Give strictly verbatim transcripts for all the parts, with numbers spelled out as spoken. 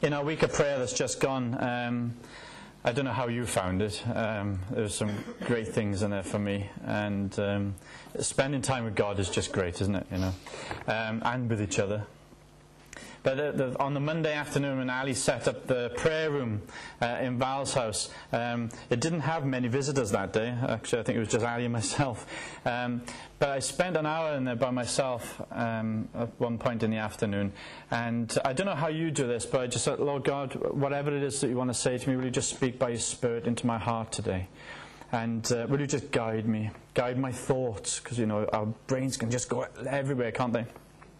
in our week of prayer that's just gone, um, I don't know how you found it. Um, there's some great things in there for me, and um, spending time with God is just great, isn't it? You know, um, and with each other. But uh, the, on the Monday afternoon when Ali set up the prayer room uh, in Val's house, um, it didn't have many visitors that day. Actually, I think it was just Ali and myself. Um, but I spent an hour in there by myself um, at one point in the afternoon. And I don't know how you do this, but I just said, Lord God, whatever it is that you want to say to me, will you just speak by your Spirit into my heart today? And uh, will you just guide me, guide my thoughts? Because, you know, our brains can just go everywhere, can't they?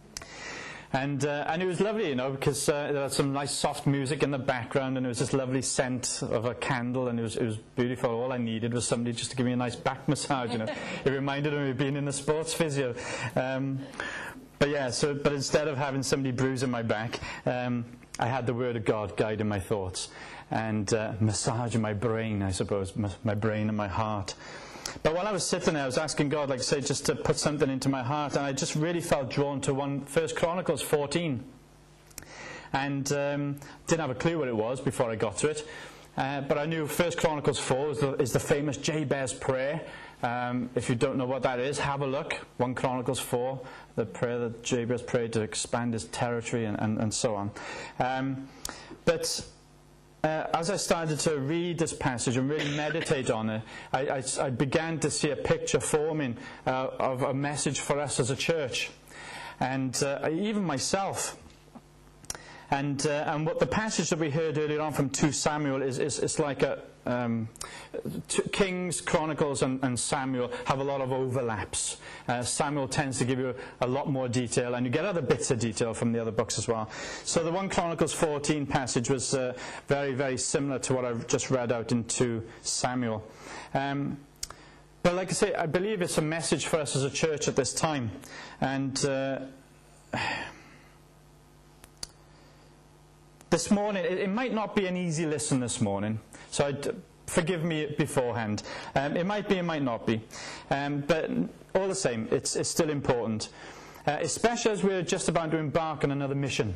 And uh, and it was lovely, you know, because uh, there was some nice soft music in the background, and it was this lovely scent of a candle, and it was it was beautiful. All I needed was somebody just to give me a nice back massage, you know. It reminded me of being in the sports physio. Um, but yeah, so but instead of having somebody bruising my back, um, I had the Word of God guiding my thoughts and uh, massaging my brain, I suppose, my brain and my heart. But while I was sitting there, I was asking God, like I say, just to put something into my heart, and I just really felt drawn to one First Chronicles fourteen, and um, didn't have a clue what it was before I got to it. Uh, but I knew First Chronicles four is the, is the famous Jabez prayer. Um, if you don't know what that is, have a look. First Chronicles four, the prayer that Jabez prayed to expand his territory, and, and, and so on. Um, but Uh, as I started to read this passage and really meditate on it, I, I, I began to see a picture forming uh, of a message for us as a church, and uh, even myself. And uh, and what the passage that we heard earlier on from Second Samuel is is, is like a um, Kings, Chronicles, and, and Samuel have a lot of overlaps. Uh, Samuel tends to give you a, a lot more detail, and you get other bits of detail from the other books as well. So the First Chronicles fourteen passage was uh, very very similar to what I've just read out in Second Samuel. Um, but like I say, I believe it's a message for us as a church at this time, and. Uh, This morning, it, it might not be an easy listen this morning, so I'd, forgive me beforehand. Um, it might be, it might not be. Um, but all the same, it's, it's still important. Uh, especially as we're just about to embark on another mission,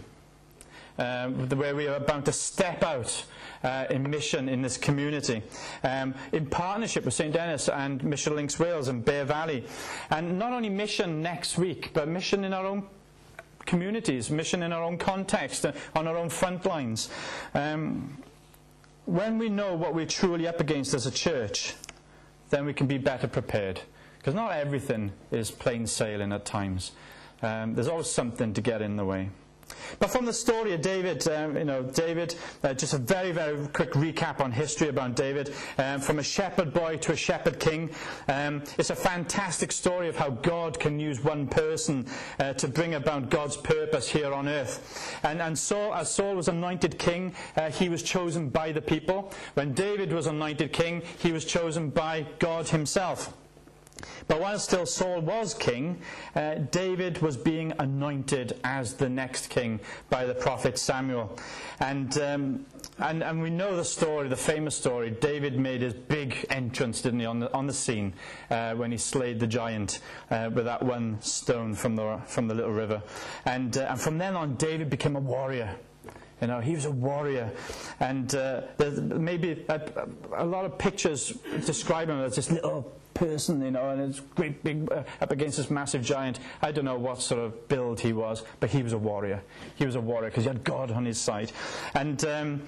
um, where we are about to step out uh, in mission in this community, um, in partnership with Saint Denis and Mission Links Wales and Bear Valley. And not only mission next week, but mission in our own communities, mission in our own context, uh, on our own front lines. Um, when we know what we're truly up against as a church, then we can be better prepared. Because not everything is plain sailing at times. Um, there's always something to get in the way. But from the story of David, um, you know, David, uh, just a very, very quick recap on history about David. Um, from a shepherd boy to a shepherd king. Um, it's a fantastic story of how God can use one person uh, to bring about God's purpose here on earth. And, and Saul, as Saul was anointed king, uh, he was chosen by the people. When David was anointed king, he was chosen by God himself. But while still Saul was king, uh, David was being anointed as the next king by the prophet Samuel. And, um, and and we know the story, the famous story. David made his big entrance, didn't he, on the, on the scene uh, when he slayed the giant uh, with that one stone from the, from the little river. And, uh, and from then on, David became a warrior. You know, he was a warrior, and uh, there's maybe a, a lot of pictures describe him as this little person, you know, and it's great big uh, up against this massive giant. I don't know what sort of build he was, but he was a warrior. He was a warrior because he had God on his side, and. Um,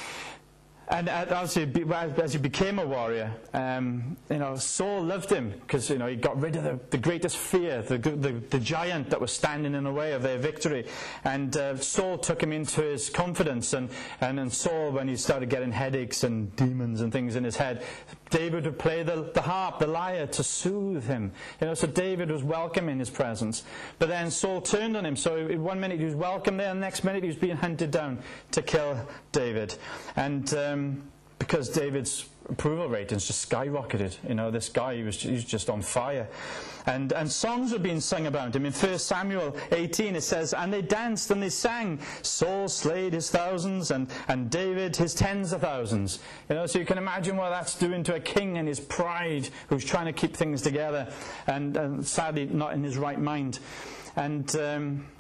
And as he, as he became a warrior, um, you know, Saul loved him because, you know, he got rid of the, the greatest fear, the, the, the giant that was standing in the way of their victory. And uh, Saul took him into his confidence. And, and then Saul, when he started getting headaches and demons and things in his head, David would play the, the harp, the lyre, to soothe him. You know, so David was welcome in his presence. But then Saul turned on him. So one minute he was welcome there, and the next minute he was being hunted down to kill David. And um, because David's approval ratings just skyrocketed. You know, this guy, he was, he was just on fire. And, and songs were being sung about him. In First Samuel eighteen it says, and they danced and they sang, Saul slayed his thousands and, and David his tens of thousands. You know, so you can imagine what that's doing to a king and his pride, who's trying to keep things together and, and sadly not in his right mind. And um,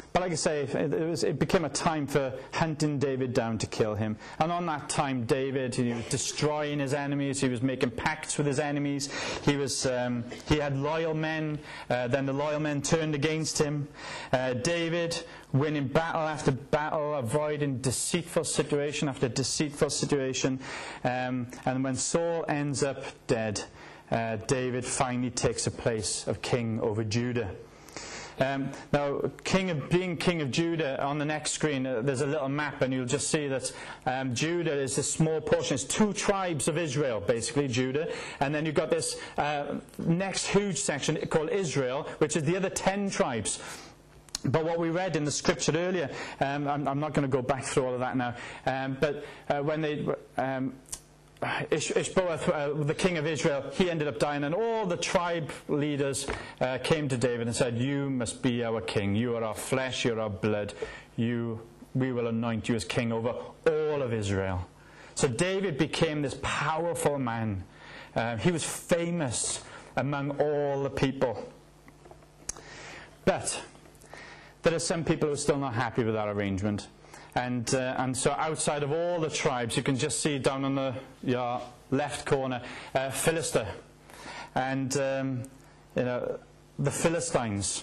But like I say, it, was, it became a time for hunting David down to kill him. And on that time, David, he was destroying his enemies. He was making pacts with his enemies. He was um, he had loyal men. Uh, then the loyal men turned against him. Uh, David winning battle after battle, avoiding deceitful situation after deceitful situation. Um, and when Saul ends up dead, uh, David finally takes the place of king over Judah. Um, now, king of, being king of Judah, on the next screen, uh, there's a little map, and you'll just see that um, Judah is a small portion. It's two tribes of Israel, basically, Judah. And then you've got this uh, next huge section called Israel, which is the other ten tribes. But what we read in the scripture earlier, um, I'm, I'm not going to go back through all of that now, um, but uh, when they... Um, Ish- Ishbosheth, uh, the king of Israel, he ended up dying, and all the tribe leaders uh, came to David and said, "You must be our king. You are our flesh, you are our blood. You, we will anoint you as king over all of Israel." So David became this powerful man. Uh, he was famous among all the people. But there are some people who are still not happy with that arrangement. And uh, and so outside of all the tribes, you can just see down on the your left corner, uh, Philistia, and um, you know the Philistines.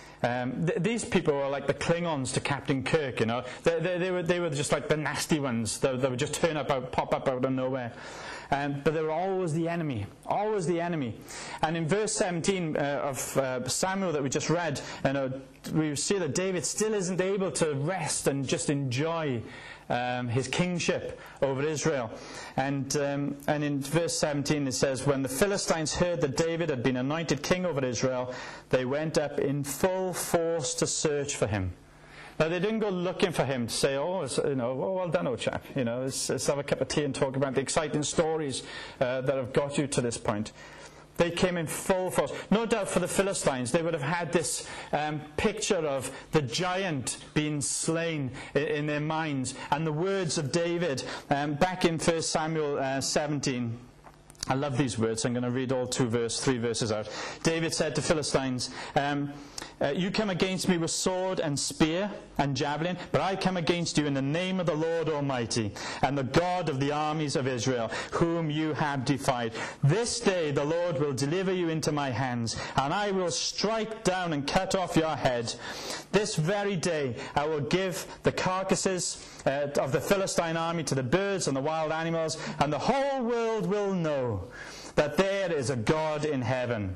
Um, th- these people were like the Klingons to Captain Kirk. You know, they, they, they were they were just like the nasty ones that, that would just turn up, out, pop up out of nowhere. Um, but they were always the enemy, always the enemy. And in verse seventeen uh, of uh, Samuel that we just read, you know, we see that David still isn't able to rest and just enjoy um, his kingship over Israel. And um, and in verse seventeen it says, "When the Philistines heard that David had been anointed king over Israel, they went up in full force to search for him." Now, they didn't go looking for him to say, "Oh, it's, you know, oh, well done, old chap. You know, let's, let's have a cup of tea and talk about the exciting stories uh, that have got you to this point." They came in full force. No doubt for the Philistines, they would have had this um, picture of the giant being slain in, in their minds, and the words of David um, back in First Samuel uh, seventeen. I love these words. I'm going to read all two verse, three verses out. David said to Philistines, um, uh, "You come against me with sword and spear and javelin, but I come against you in the name of the Lord Almighty and the God of the armies of Israel, whom you have defied. This day the Lord will deliver you into my hands, and I will strike down and cut off your head. This very day I will give the carcasses uh, of the Philistine army to the birds and the wild animals, and the whole world will know that there is a God in heaven.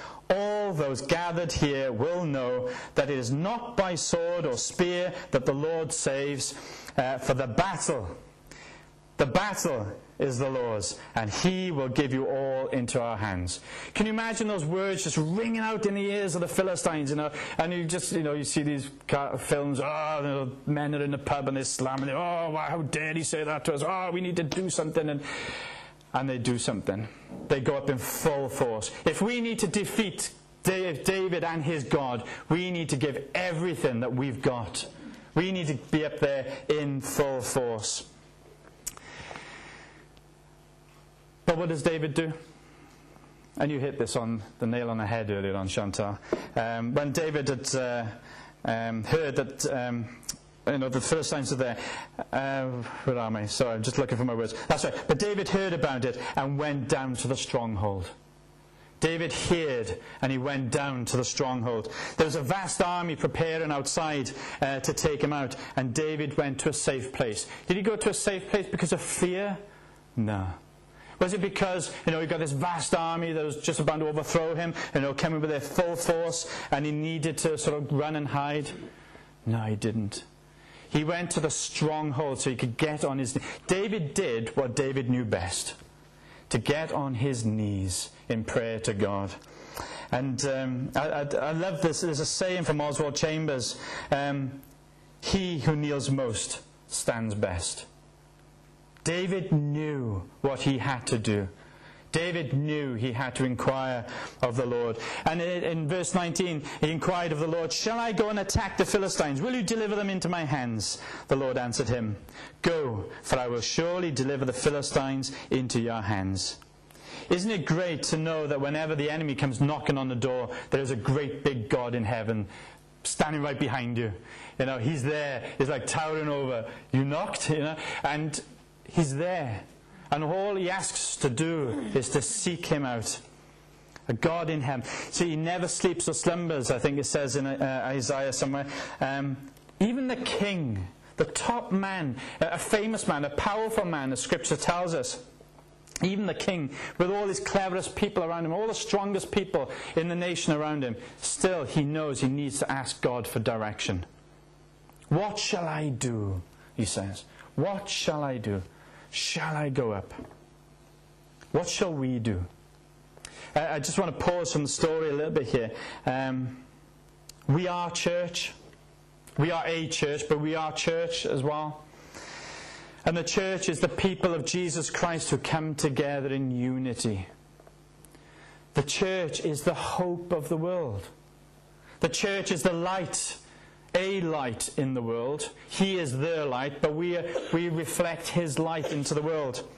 All those gathered here will know that it is not by sword or spear that the Lord saves, uh, for the battle, the battle is the Lord's, and he will give you all into our hands." Can you imagine those words just ringing out in the ears of the Philistines, you know, and you just, you know, you see these films, oh, you know, men are in the pub and they're slamming, oh, how dare he say that to us, oh, we need to do something, and And they do something. They go up in full force. If we need to defeat David and his God, we need to give everything that we've got. We need to be up there in full force. But what does David do? And you hit this on the nail on the head earlier on, Chantal. Um, when David had uh, um, heard that... Um, You know, the Philistines are there. Uh, where am I? Sorry, I'm just looking for my words. That's right. But David heard about it and went down to the stronghold. David heard and he went down to the stronghold. There was a vast army preparing outside uh, to take him out. And David went to a safe place. Did he go to a safe place because of fear? No. Was it because, you know, he got this vast army that was just about to overthrow him, you know, coming with their full force, and he needed to sort of run and hide? No, he didn't. He went to the stronghold so he could get on his knees. David did what David knew best, to get on his knees in prayer to God. And um, I, I, I love this. There's a saying from Oswald Chambers, um, "He who kneels most stands best." David knew what he had to do. David knew he had to inquire of the Lord. And in, in verse nineteen, he inquired of the Lord, "Shall I go and attack the Philistines? Will you deliver them into my hands?" The Lord answered him, "Go, for I will surely deliver the Philistines into your hands." Isn't it great to know that whenever the enemy comes knocking on the door, there is a great big God in heaven standing right behind you. You know, he's there. He's like towering over. You knocked, you know, and he's there. And all he asks us to do is to seek him out. A God in heaven. See, he never sleeps or slumbers, I think it says in uh, Isaiah somewhere. Um, even the king, the top man, a famous man, a powerful man, the scripture tells us, even the king, with all his cleverest people around him, all the strongest people in the nation around him, still he knows he needs to ask God for direction. What shall I do? He says. What shall I do? Shall I go up? What shall we do? I just want to pause from the story a little bit here. Um, we are church. We are a church, but we are church as well. And the church is the people of Jesus Christ who come together in unity. The church is the hope of the world. The church is the light, a light in the world. He is the light, but we, are, we reflect his light into the world.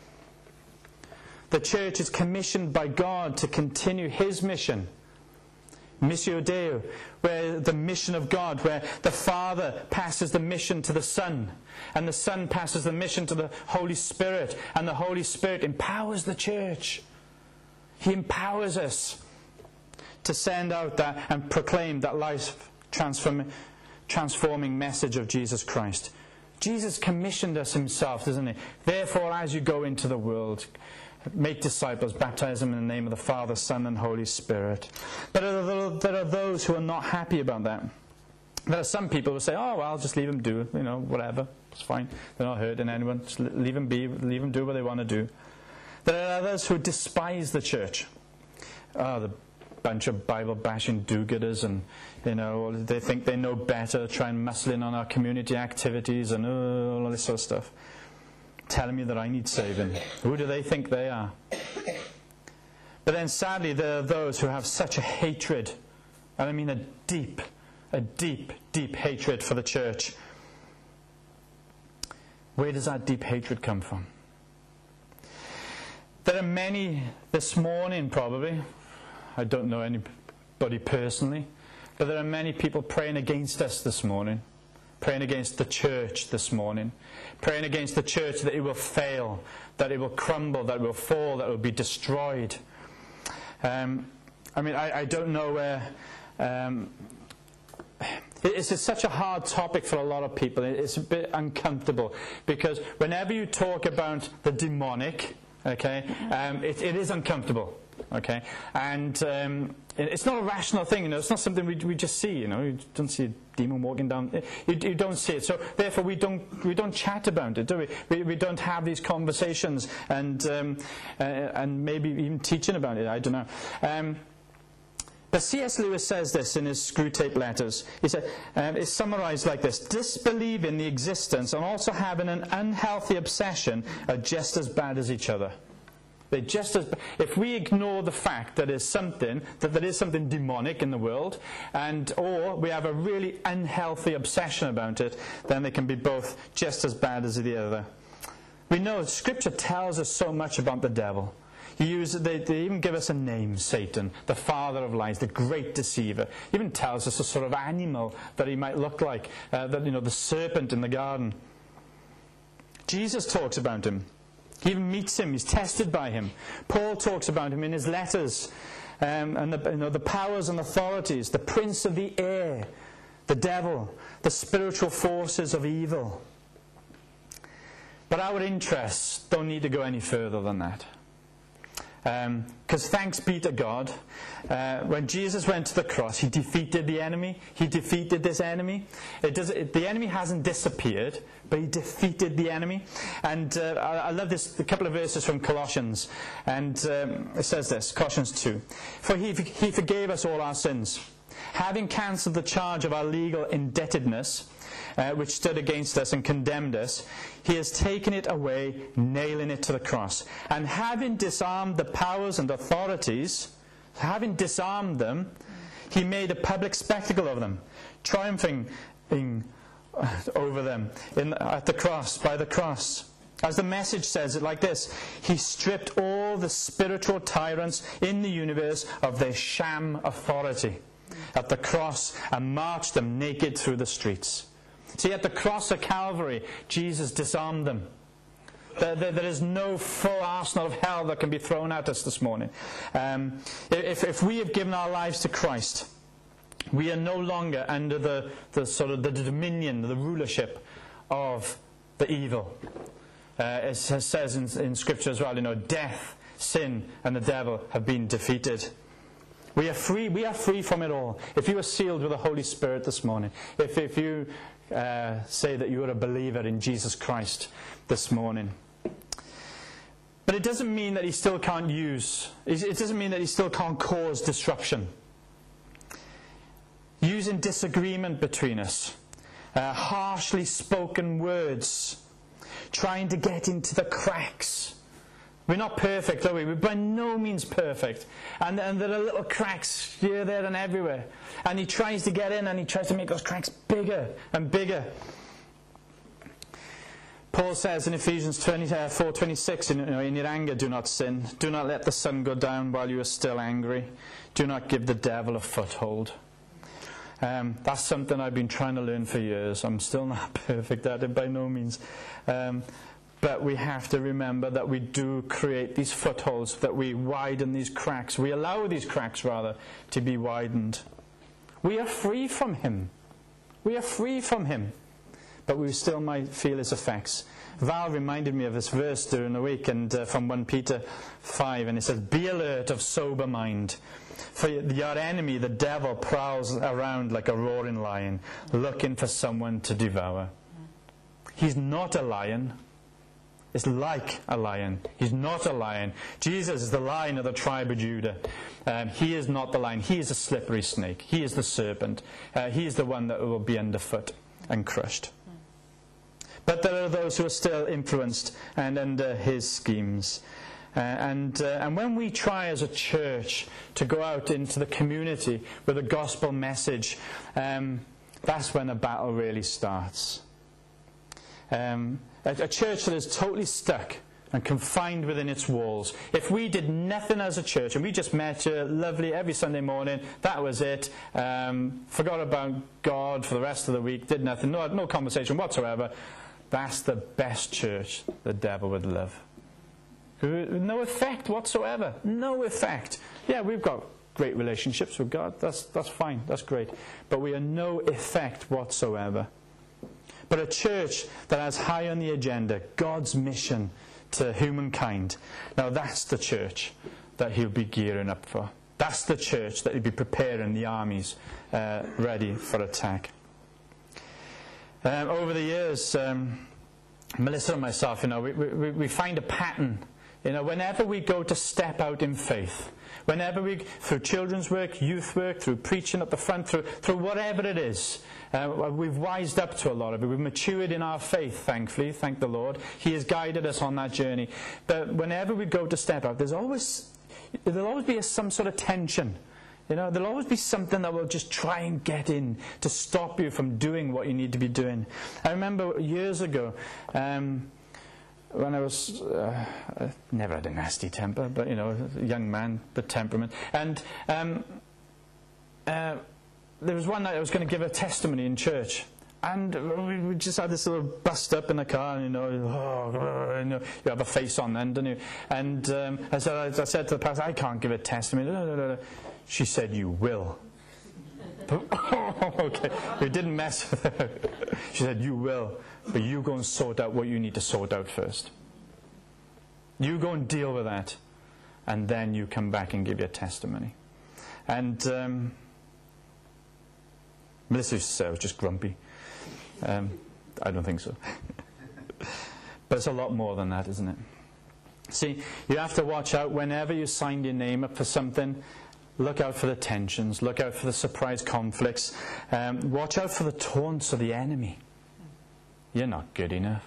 The church is commissioned by God to continue his mission. Missio Dei, where the mission of God, where the Father passes the mission to the Son, and the Son passes the mission to the Holy Spirit, and the Holy Spirit empowers the church. He empowers us to send out that and proclaim that life transform, transforming message of Jesus Christ. Jesus commissioned us himself, doesn't he? Therefore, as you go into the world, make disciples, baptize them in the name of the Father, Son, and Holy Spirit. But there are those who are not happy about that. There are some people who say, oh, well, just leave them do, you know, whatever. It's fine. They're not hurting anyone. Just leave them be, leave them do what they want to do. There are others who despise the church. Oh, the bunch of Bible-bashing do-gooders, and, you know, they think they know better, try and muscle in on our community activities and oh, all this sort of stuff. Telling me that I need saving. Who do they think they are? But then sadly there are those who have such a hatred, and I mean a deep, a deep, deep hatred for the church. Where does that deep hatred come from? There are many this morning probably, I don't know anybody personally, but there are many people praying against us this morning. Praying against the church this morning. Praying against the church that it will fail, that it will crumble, that it will fall, that it will be destroyed. Um, I mean, I, I don't know where... Um, it's, it's such a hard topic for a lot of people. It's a bit uncomfortable because whenever you talk about the demonic, okay, um, it, it is uncomfortable. Okay, and um, it's not a rational thing, you know. It's not something we we just see, you know. You don't see a demon walking down. You, you don't see it. So therefore, we don't we don't chat about it, do we? We we don't have these conversations and um, uh, and maybe even teaching about it. I don't know. Um, but C S Lewis says this in his Screwtape Letters. He said um, it's summarised like this: disbelieving the existence and also having an unhealthy obsession are just as bad as each other. They're just as, if we ignore the fact that there's something, that there is something demonic in the world, and or we have a really unhealthy obsession about it, then they can be both just as bad as the other. We know Scripture tells us so much about the devil. He uses, they, they even give us a name, Satan, the father of lies, the great deceiver. He even tells us a sort of animal that he might look like, uh, that, you know, the serpent in the garden. Jesus talks about him. He even meets him. He's tested by him. Paul talks about him in his letters. Um, and the, you know, the powers and authorities, the prince of the air, the devil, the spiritual forces of evil. But our interests don't need to go any further than that. Because um, thanks be to God, uh, when Jesus went to the cross, he defeated the enemy. He defeated this enemy. It does, it, the enemy hasn't disappeared, but he defeated the enemy. And uh, I, I love this, a couple of verses from Colossians. And um, it says this, Colossians two. For he, he forgave us all our sins, having cancelled the charge of our legal indebtedness, Uh, which stood against us and condemned us, he has taken it away, nailing it to the cross. And having disarmed the powers and authorities, having disarmed them, he made a public spectacle of them, triumphing in, uh, over them in, at the cross, by the cross. As the message says it like this: he stripped all the spiritual tyrants in the universe of their sham authority. at the cross and marched them naked through the streets. See, at the cross of Calvary, Jesus disarmed them. There, there, there is no full arsenal of hell that can be thrown at us this morning. Um, if, if we have given our lives to Christ, we are no longer under the, the sort of the dominion, the rulership of the evil. Uh, it says in, in Scripture as well, you know, death, sin, and the devil have been defeated. We are free. We are free from it all. If you are sealed with the Holy Spirit this morning, if if you uh, say that you are a believer in Jesus Christ this morning. But it doesn't mean that he still can't use, it doesn't mean that he still can't cause disruption. Using disagreement between us, uh, harshly spoken words, trying to get into the cracks. We're not perfect, are we? We're by no means perfect. And, and there are little cracks here, there, and everywhere. And he tries to get in, and he tries to make those cracks bigger and bigger. Paul says in Ephesians four twenty-six, you know, in your anger do not sin. Do not let the sun go down while you are still angry. Do not give the devil a foothold. Um, that's something I've been trying to learn for years. I'm still not perfect at it by no means. Um, but we have to remember that we do create these footholds, that we widen these cracks. We allow these cracks, rather, to be widened. We are free from him. We are free from him. But we still might feel his effects. Val reminded me of this verse during the week, and uh, from First Peter five, and it says, "Be alert, of sober mind. For your enemy, the devil, prowls around like a roaring lion, looking for someone to devour." He's not a lion. It's like a lion. He's not a lion. Jesus is the lion of the tribe of Judah. Um, he is not the lion. He is a slippery snake. He is the serpent. Uh, he is the one that will be underfoot and crushed. But there are those who are still influenced and under his schemes. Uh, and, uh, and when we try as a church to go out into the community with a gospel message, um, that's when a battle really starts. Um, a, a church that is totally stuck and confined within its walls. If we did nothing as a church and we just met you lovely every Sunday morning, that was it, um, forgot about God for the rest of the week, did nothing, no, no conversation whatsoever, that's the best church the devil would love. No effect whatsoever. No effect. Yeah, we've got great relationships with God. That's, that's fine. That's great. But we are no effect whatsoever. But a church that has high on the agenda God's mission to humankind, now that's the church that he'll be gearing up for. That's the church that he'll be preparing the armies uh, ready for attack. Um, over the years, um, Melissa and myself, you know, we, we, we find a pattern. You know, whenever we go to step out in faith, whenever we, through children's work, youth work, through preaching at the front, through, through whatever it is, uh, we've wised up to a lot of it. We've matured in our faith, thankfully, thank the Lord. He has guided us on that journey. But whenever we go to step out, there's always, there'll always be a, some sort of tension. You know, there'll always be something that will just try and get in to stop you from doing what you need to be doing. I remember years ago, um, when I was, uh, I never had a nasty temper, but, you know, a young man, the temperament. And um, uh, there was one night I was going to give a testimony in church. And we just had this little bust up in the car, and, you know, oh, you know, you have a face on then, don't you? And um, I, said, I said to the pastor, I can't give a testimony. No, no, no, no. She said, you will. Okay, we didn't mess with her. She said, you will, but you go and sort out what you need to sort out first. You go and deal with that, and then you come back and give your testimony. And um, Melissa used to say I was just grumpy. Um, I don't think so. But it's a lot more than that, isn't it? See, you have to watch out whenever you sign your name up for something. Look out for the tensions. Look out for the surprise conflicts. Um, watch out for the taunts of the enemy. You're not good enough.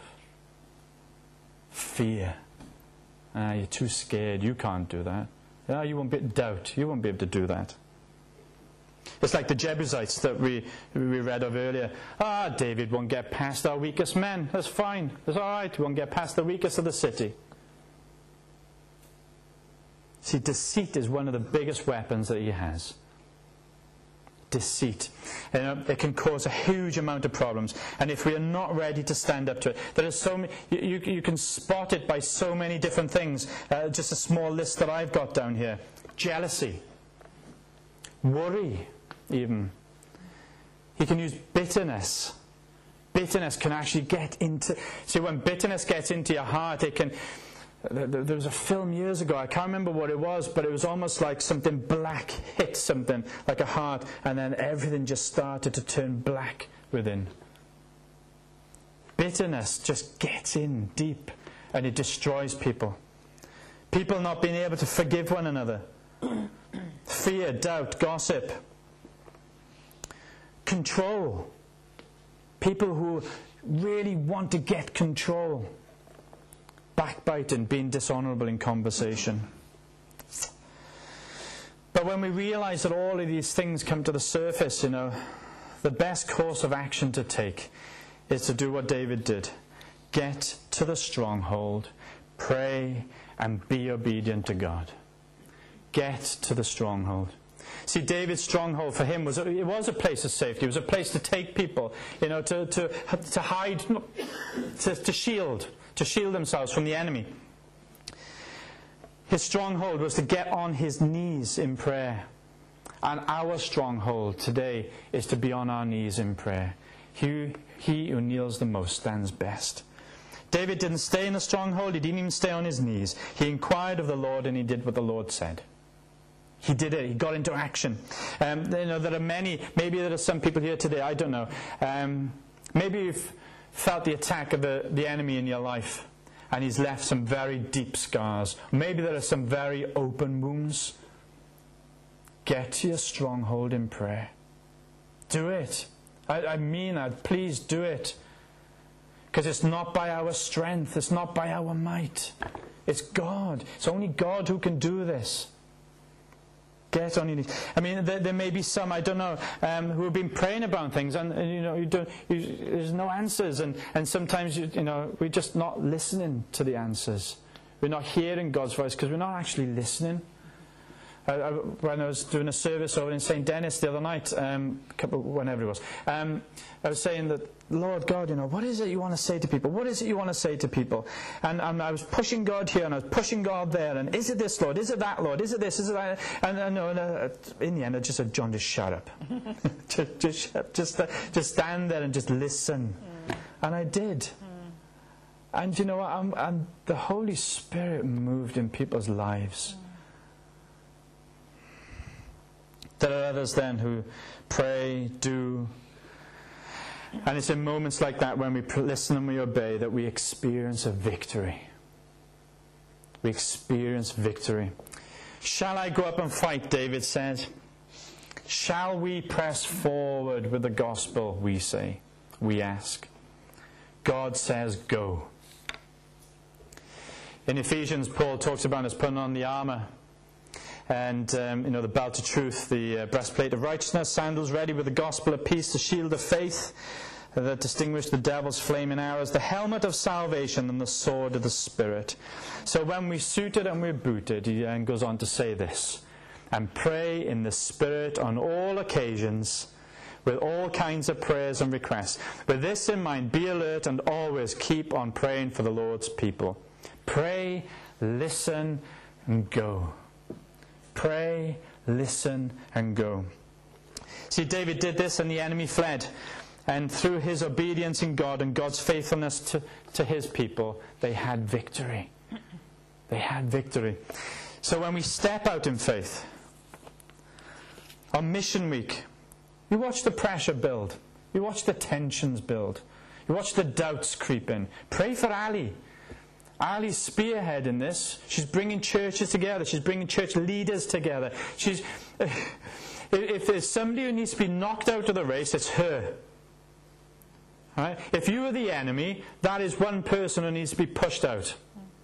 Fear. Ah, you're too scared. You can't do that. Ah, you won't be doubt. You won't be able to do that. It's like the Jebusites that we we read of earlier. Ah, David won't get past our weakest men. That's fine. That's all right. We won't get past the weakest of the city. See, deceit is one of the biggest weapons that he has. deceit. You know, it can cause a huge amount of problems. And if we are not ready to stand up to it, there are so many, you, you can spot it by so many different things. Uh, just a small list that I've got down here. Jealousy. Worry, even. You can use bitterness. Bitterness can actually get into... See, when bitterness gets into your heart, it can... There was a film years ago, I can't remember what it was, but it was almost like something black hit something, like a heart, and then everything just started to turn black within. Bitterness just gets in deep, and it destroys people. People not being able to forgive one another. Fear, doubt, gossip. Control. People who really want to get control. Backbiting, being dishonourable in conversation. But when we realise that all of these things come to the surface, you know, the best course of action to take is to do what David did. Get to the stronghold, pray, and be obedient to God. Get to the stronghold. See, David's stronghold for him was a, it was a place of safety. It was a place to take people, you know, to to to hide, to, to shield, to shield themselves from the enemy. His stronghold was to get on his knees in prayer. And our stronghold today is to be on our knees in prayer. He, he who kneels the most stands best. David didn't stay in the stronghold. He didn't even stay on his knees. He inquired of the Lord and he did what the Lord said. He did it. He got into action. Um, you know, there are many, maybe there are some people here today, I don't know. Um, maybe you've felt the attack of the, the enemy in your life and he's left some very deep scars. Maybe there are some very open wounds. Get to your stronghold in prayer. Do it. I, I mean that. Please do it. Because it's not by our strength. It's not by our might. It's God. It's only God who can do this. Get on your knees. I mean, there, there may be some, I don't know, um, who have been praying about things, and, and you know, you don't. You, there's no answers, and and sometimes you, you know we're just not listening to the answers. We're not hearing God's voice because we're not actually listening. I, I, when I was doing a service over in Saint Denis the other night, um, couple, whenever it was, um, I was saying that, Lord God, you know, what is it you want to say to people? What is it you want to say to people? And, and I was pushing God here, and I was pushing God there, and is it this, Lord? Is it that, Lord? Is it this? Is it that? And, and, and uh, in the end, I just said, John, just shut up. just, just, just, uh, just stand there and just listen. Mm. And I did. Mm. And you know what? I'm, I'm, the Holy Spirit moved in people's lives. Mm. There are others then who pray, do. And it's in moments like that when we listen and we obey that we experience a victory. We experience victory. Shall I go up and fight, David said. Shall we press forward with the gospel, we say, we ask. God says, go. In Ephesians, Paul talks about us putting on the armour. And, um, you know, the belt of truth, the uh, breastplate of righteousness, sandals ready with the gospel of peace, the shield of faith uh, that distinguish the devil's flaming arrows, the helmet of salvation, and the sword of the Spirit. So when we're suited and we're booted, he then goes on to say this, and pray in the Spirit on all occasions, with all kinds of prayers and requests. With this in mind, be alert and always keep on praying for the Lord's people. Pray, listen, and go. Pray, listen, and go. See, David did this and the enemy fled. And through his obedience in God and God's faithfulness to, to his people, they had victory. They had victory. So when we step out in faith, on mission week, you watch the pressure build. You watch the tensions build. You watch the doubts creep in. Pray for Ali. Ali's spearheading this. She's bringing churches together. She's bringing church leaders together. She's, if there's somebody who needs to be knocked out of the race, it's her. Right? If you are the enemy, that is one person who needs to be pushed out.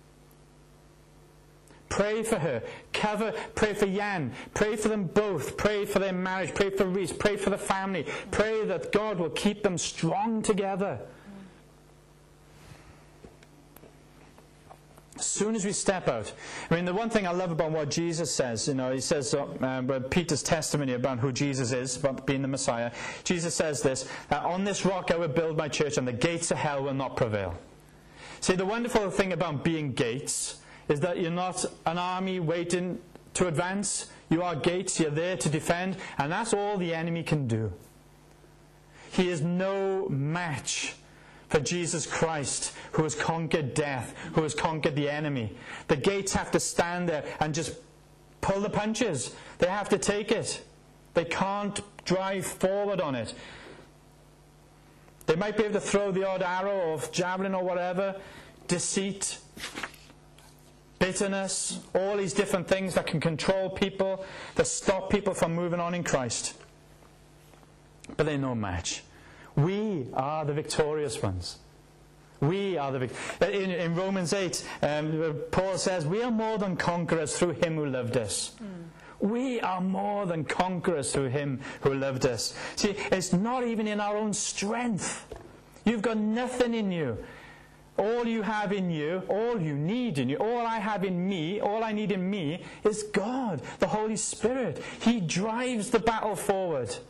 Pray for her. Cover. Pray for Jan. Pray for them both. Pray for their marriage. Pray for Reese. Pray for the family. Pray that God will keep them strong together. As soon as we step out. I mean, the one thing I love about what Jesus says, you know, he says, uh, uh, Peter's testimony about who Jesus is, about being the Messiah. Jesus says this, uh, on this rock I will build my church and the gates of hell will not prevail. See, the wonderful thing about being gates is that you're not an army waiting to advance. You are gates, you're there to defend, and that's all the enemy can do. He is no match for Jesus Christ, who has conquered death, who has conquered the enemy. The gates have to stand there and just pull the punches. They have to take it. They can't drive forward on it. They might be able to throw the odd arrow or javelin or whatever, deceit, bitterness, all these different things that can control people, that stop people from moving on in Christ. But they're no match. We are the victorious ones. We are the vic- in, in Romans eight, um, Paul says, we are more than conquerors through him who loved us. Mm. We are more than conquerors through him who loved us. See, it's not even in our own strength. You've got nothing in you. All you have in you, all you need in you, all I have in me, all I need in me is God, the Holy Spirit. He drives the battle forward. Mm.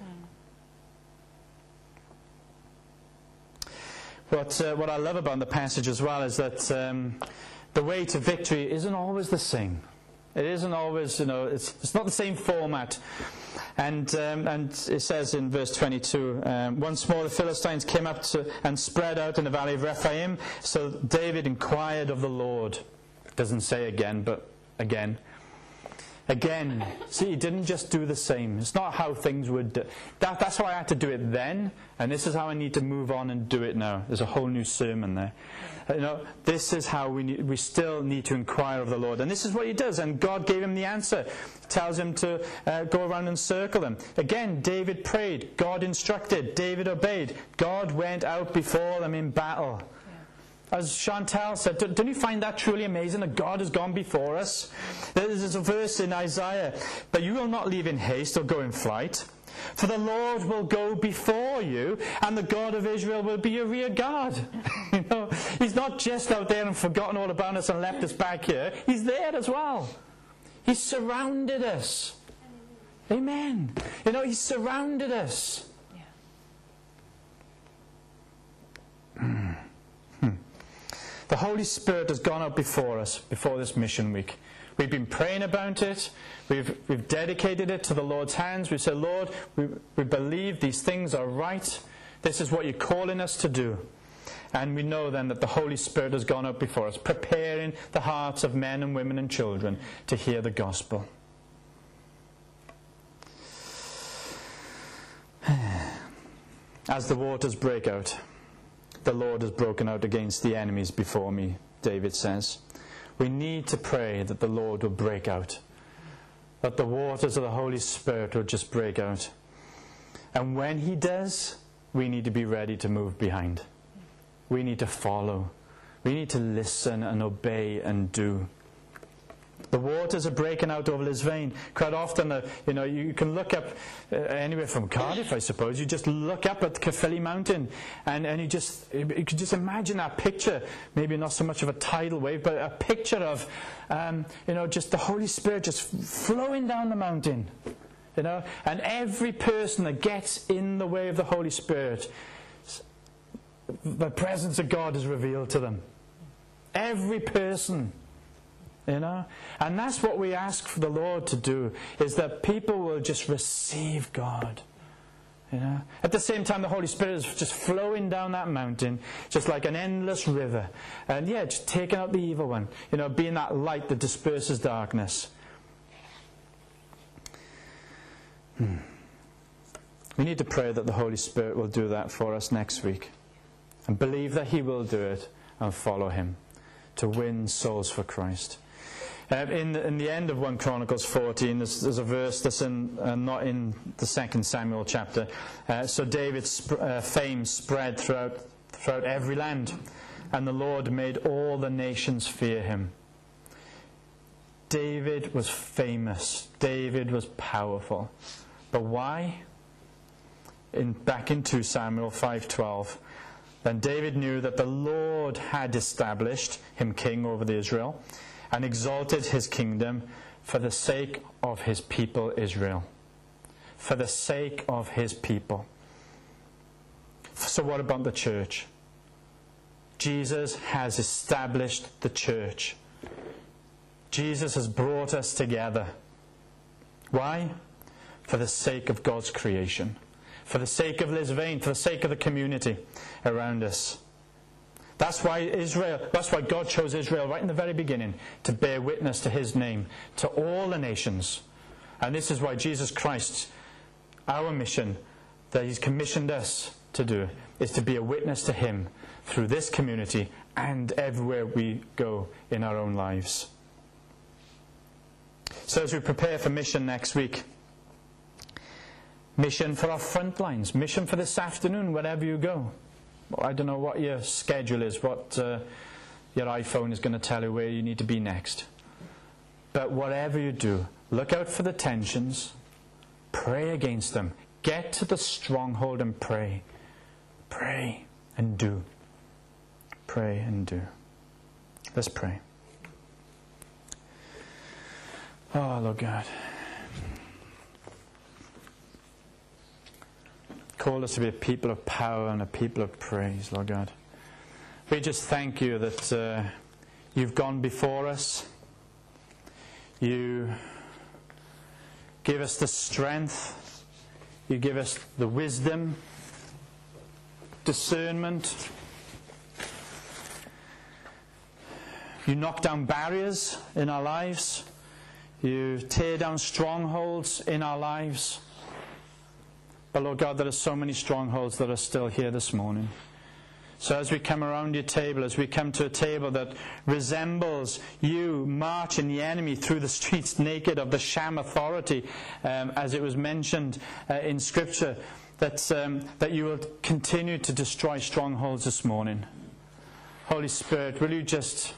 What, uh, what I love about the passage as well is that um, the way to victory isn't always the same. It isn't always, you know, it's, it's not the same format. And um, and it says in verse twenty-two, um, once more the Philistines came up to, and spread out in the valley of Rephaim. So David inquired of the Lord. It doesn't say again, but again. Again, see, he didn't just do the same. It's not how things would do. That, that's how I had to do it then, and this is how I need to move on and do it now. There's a whole new sermon there. You know, this is how we need, we still need to inquire of the Lord. And this is what he does, and God gave him the answer. He tells him to uh, go around and circle them. Again, David prayed. God instructed. David obeyed. God went out before them in battle. As Chantal said, don't you find that truly amazing that God has gone before us? There's a verse in Isaiah, but you will not leave in haste or go in flight, for the Lord will go before you, and the God of Israel will be your rear guard. You know, he's not just out there and forgotten all about us and left us back here. He's there as well. He's surrounded us. Amen. You know, he's surrounded us. Yeah. The Holy Spirit has gone out before us, before this mission week. We've been praying about it. We've, we've dedicated it to the Lord's hands. We said, Lord, we, we believe these things are right. This is what you're calling us to do. And we know then that the Holy Spirit has gone out before us, preparing the hearts of men and women and children to hear the gospel. As the waters break out, the Lord has broken out against the enemies before me, David says. We need to pray that the Lord will break out, that the waters of the Holy Spirit will just break out. And when he does, we need to be ready to move behind. We need to follow. We need to listen and obey and do. The waters are breaking out over Lisvane. Quite often, uh, you know, you can look up uh, anywhere from Cardiff, I suppose. You just look up at Caerphilly Mountain, and, and you just you can just imagine that picture. Maybe not so much of a tidal wave, but a picture of, um, you know, just the Holy Spirit just flowing down the mountain. You know, and every person that gets in the way of the Holy Spirit, the presence of God is revealed to them. Every person. You know, and that's what we ask for the Lord to do, is that people will just receive God. You know, at the same time, the Holy Spirit is just flowing down that mountain, just like an endless river, and yeah, just taking out the evil one. You know, being that light that disperses darkness. Hmm. We need to pray that the Holy Spirit will do that for us next week, and believe that He will do it, and follow Him to win souls for Christ. Uh, in, the, in the end of First Chronicles fourteen, there's, there's a verse that's in, uh, not in the Second Samuel chapter. Uh, so David's sp- uh, fame spread throughout, throughout every land, and the Lord made all the nations fear him. David was famous. David was powerful. But why? In, back in Second Samuel five twelve, Then David knew that the Lord had established him king over the Israel and exalted his kingdom for the sake of his people Israel. For the sake of his people. So what about the church? Jesus has established the church. Jesus has brought us together. Why? For the sake of God's creation. For the sake of Lisvane, for the sake of the community around us. That's why Israel, that's why God chose Israel right in the very beginning, to bear witness to his name to all the nations. And this is why Jesus Christ, our mission that he's commissioned us to do, is to be a witness to him through this community and everywhere we go in our own lives. So as we prepare for mission next week, mission for our front lines, mission for this afternoon, wherever you go. Well, I don't know what your schedule is, what uh, your iPhone is going to tell you where you need to be next. But whatever you do, look out for the tensions, pray against them, get to the stronghold and pray. Pray and do. Pray and do. Let's pray. Oh, Lord God. Call us to be a people of power and a people of praise, Lord God. We just thank you that uh, you've gone before us. You give us the strength. You give us the wisdom, discernment. You knock down barriers in our lives. You tear down strongholds in our lives. But Lord God, there are so many strongholds that are still here this morning. So as we come around your table, as we come to a table that resembles you marching the enemy through the streets naked of the sham authority, um, as it was mentioned uh, in Scripture, that, um, that you will continue to destroy strongholds this morning. Holy Spirit, will you just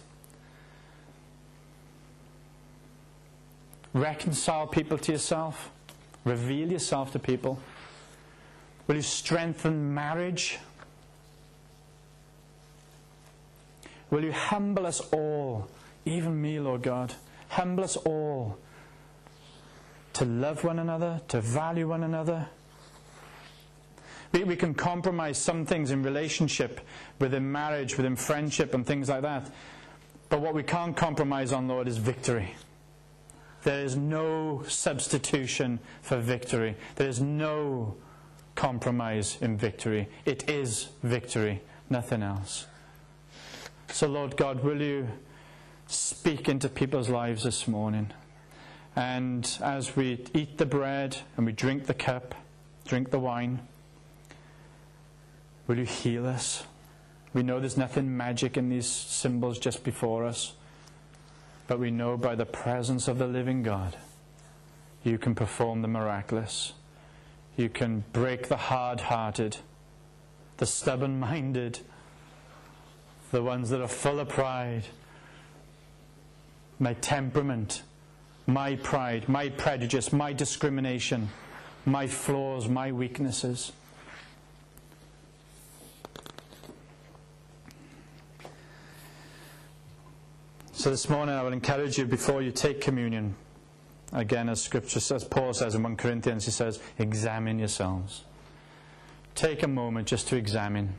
reconcile people to yourself? Reveal yourself to people? Will you strengthen marriage? Will you humble us all, even me, Lord God, humble us all to love one another, to value one another? We, we can compromise some things in relationship, within marriage, within friendship and things like that. But what we can't compromise on, Lord, is victory. There is no substitution for victory. There is no compromise in victory. It is victory, nothing else. So Lord God, will you speak into people's lives this morning? And as we eat the bread and we drink the cup, drink the wine, will you heal us? We know there's nothing magic in these symbols just before us. But we know by the presence of the living God, you can perform the miraculous. You can break the hard-hearted, the stubborn-minded, the ones that are full of pride. My temperament, my pride, my prejudice, my discrimination, my flaws, my weaknesses. So this morning I would encourage you, before you take communion, again as Scripture says, Paul says in First Corinthians, he says, examine yourselves. Take a moment just to examine.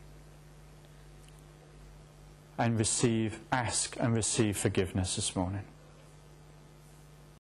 And receive, ask and receive forgiveness this morning.